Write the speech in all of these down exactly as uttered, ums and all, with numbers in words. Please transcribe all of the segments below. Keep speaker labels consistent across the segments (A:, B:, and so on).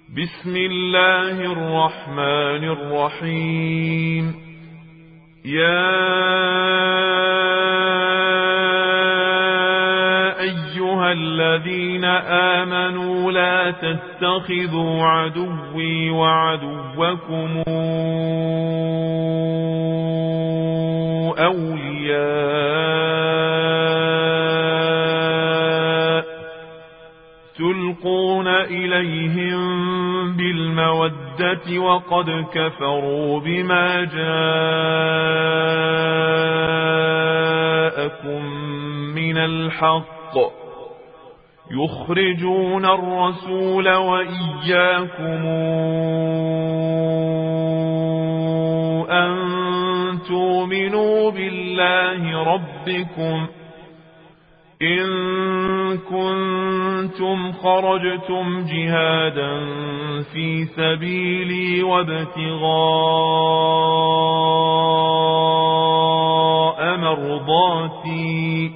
A: بسم الله الرحمن الرحيم. يا أيها الذين آمنوا لا تتخذوا عدوي وعدوكم أولياء تلقون إليهم بالمودة وقد كفروا بما جاءكم من الحق يخرجون الرسول وإياكم أن تؤمنوا بالله ربكم إن كنتم خرجتم جهادا في سبيلي وابتغاء مرضاتي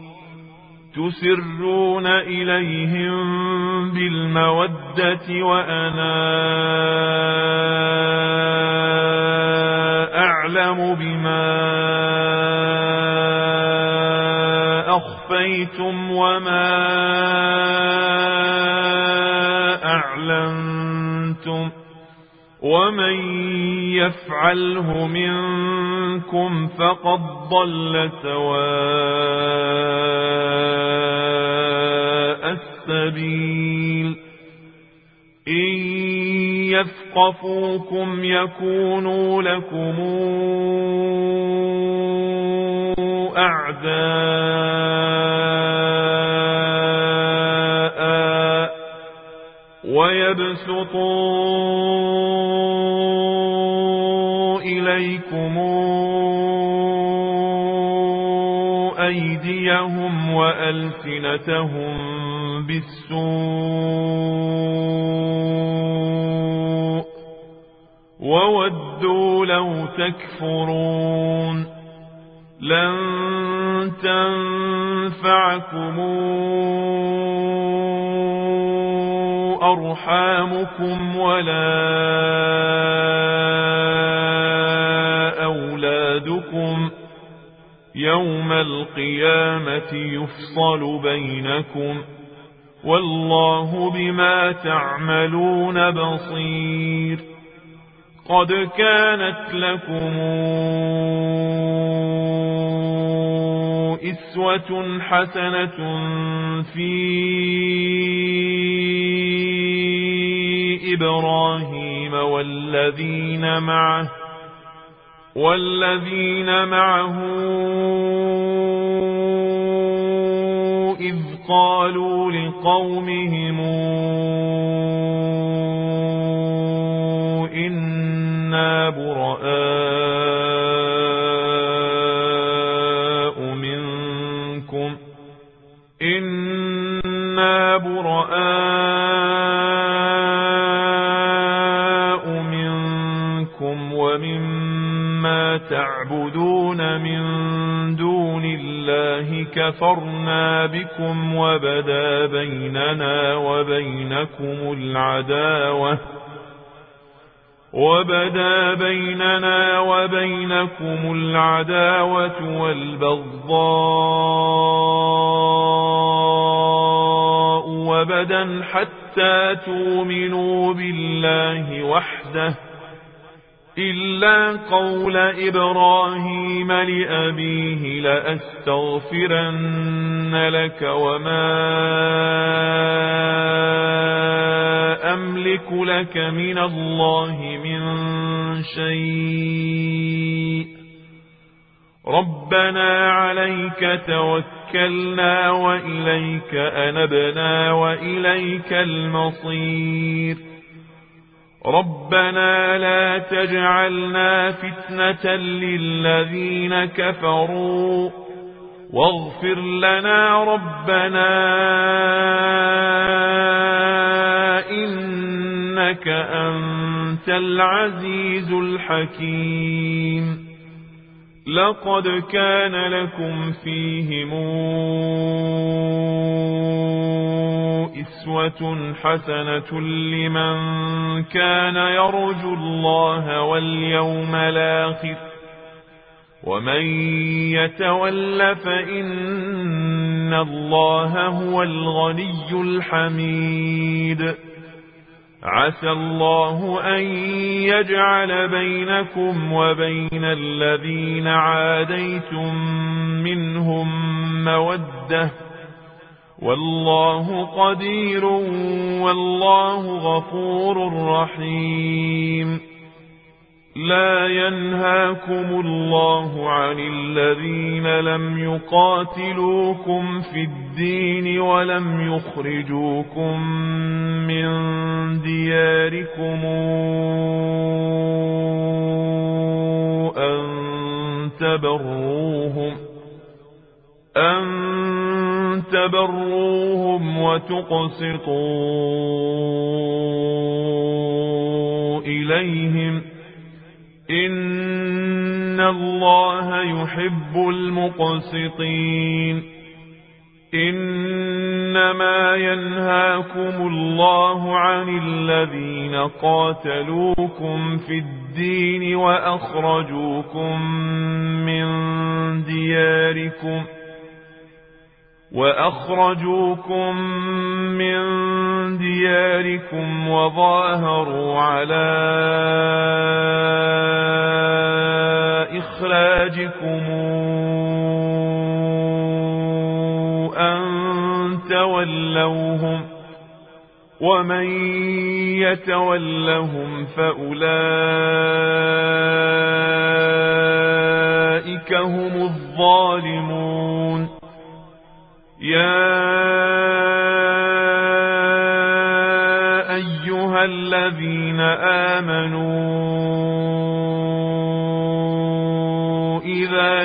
A: تسرون إليهم بالمودة وأنا أعلم بما أخفيتم وما أعلنتم ومن يفعله منكم فقد ضل سواء السبيل. إن يثقفوكم يكونوا لكم أعداء ويبسطوا إليكم أيديهم وألسنتهم بالسوء وودوا لو تكفرون. لن تنفعكم أرحامكم ولا أولادكم يوم القيامة يفصل بينكم والله بما تعملون بصير. قد كانت لكم إسوة حسنة في إبراهيم والذين معه والذين معه إذ قالوا لقومهم إنا براء منكم إنا براء منكم ومما تعبدون من دون الله كفرنا بكم وبدا بيننا وبينكم العداوة وبدا بيننا وبينكم العداوة والبغضاء وبدا حتى تؤمنوا بالله وحده إلا قول إبراهيم لأبيه لأستغفرن لك وما أملك لك من الله من شيء ربنا عليك توكلنا وإليك أنبنا وإليك المصير. ربنا لا تجعلنا فتنة للذين كفروا واغفر لنا ربنا إنك أنت العزيز الحكيم. لقد كان لكم فيهم أسوة حسنة لمن كان يرجو الله واليوم الآخر ومن يتول فإن الله هو الغني الحميد. عسى الله أن يجعل بينكم وبين الذين عاديتم منهم مودة والله قدير والله غفور رحيم. لا ينهاكم الله عن الذين لم يقاتلوكم في الدين ولم يخرجوكم من دياركم أن تبروهم أن تبروهم وتقسطوا إليهم إن الله يحب المقسطين. إنما ينهاكم الله عن الذين قاتلوكم في الدين وأخرجوكم من دياركم وأخرجوكم من دياركم وظاهروا على إخراجكم أن تولوهم ومن يتولهم فأولئك هم الظالمون. يا أيها الذين آمنوا إذا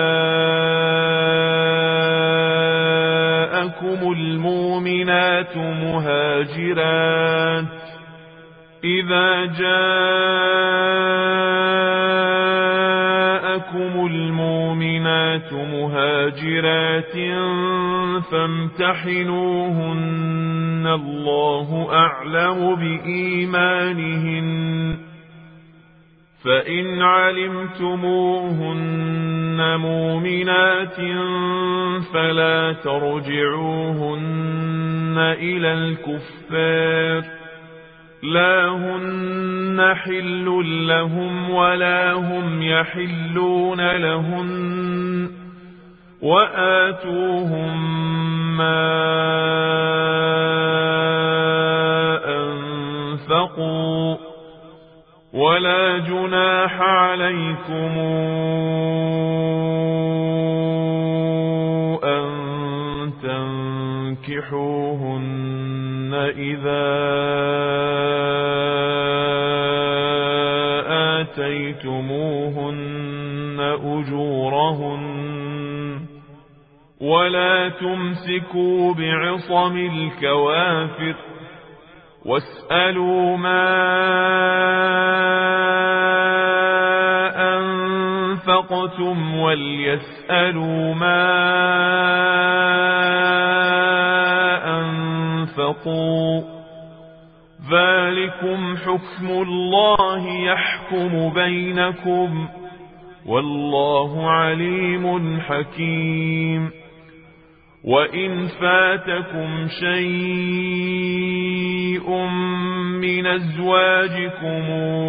A: جاءكم المؤمنات مهاجرات إذا جاءكم المؤمنات مهاجرات فامتحنوهن الله أعلم بإيمانهن فإن علمتموهن مؤمنات فلا ترجعوهن إلى الكفار لا هن حل لهم ولا هم يحلون لهن وآتوهم ما أنفقوا ولا جناح عليكم أن تنكحوهن إذا آتيتموهن أجورهن ولا تمسكوا بعصم الكوافر واسألوا ما أنفقتم وليسألوا ما أنفقوا ذلكم حكم الله يحكم بينكم والله عليم حكيم. وإن فاتكم شيء من أزواجكم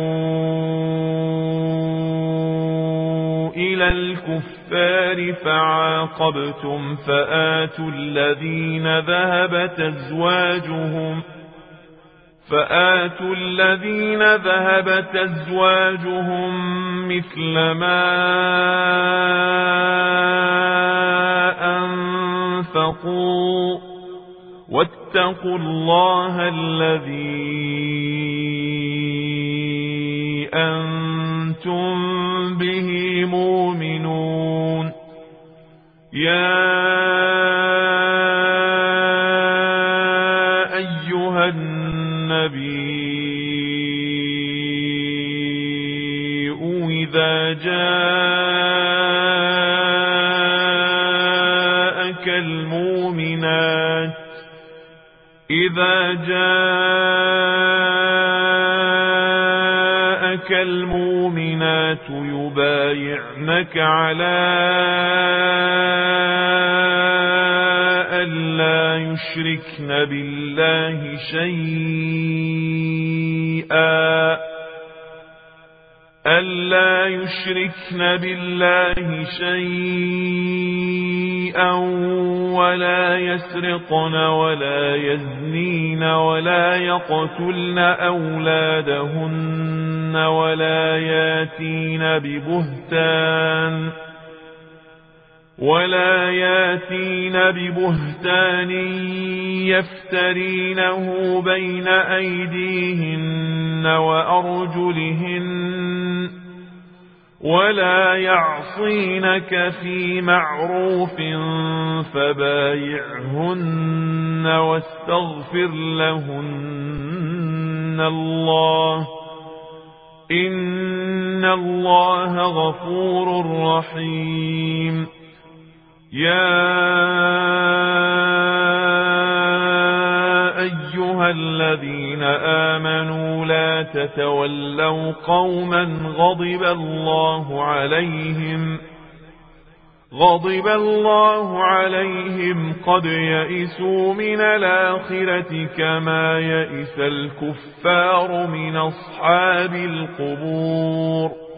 A: إلى الكفار فعاقبتم فآتوا الذين ذهبت أزواجهم فآتوا الذين ذهبت أزواجهم مثل ما أنفقوا واتقوا الله الذي أنتم به مؤمنون. يا أيها النبي إذا جاء إذا جاءك المؤمنات يبايعنك على ألا يشركن بالله شيئا ألا يشركن بالله شيئا ولا يسرقن ولا يزنين ولا يقتلن أولادهن ولا ياتين ببهتان ولا ياتين ببهتان يفترينه بين أيديهن وأرجلهن ولا يعصينك في معروف فبايعهن واستغفر لهن الله إن الله غفور رحيم. يا أيها الذين آمنوا لا تتولوا قوما غضب الله عليهم غضب الله عليهم قد يئسوا من الآخرة كما يئس الكفار من أصحاب القبور.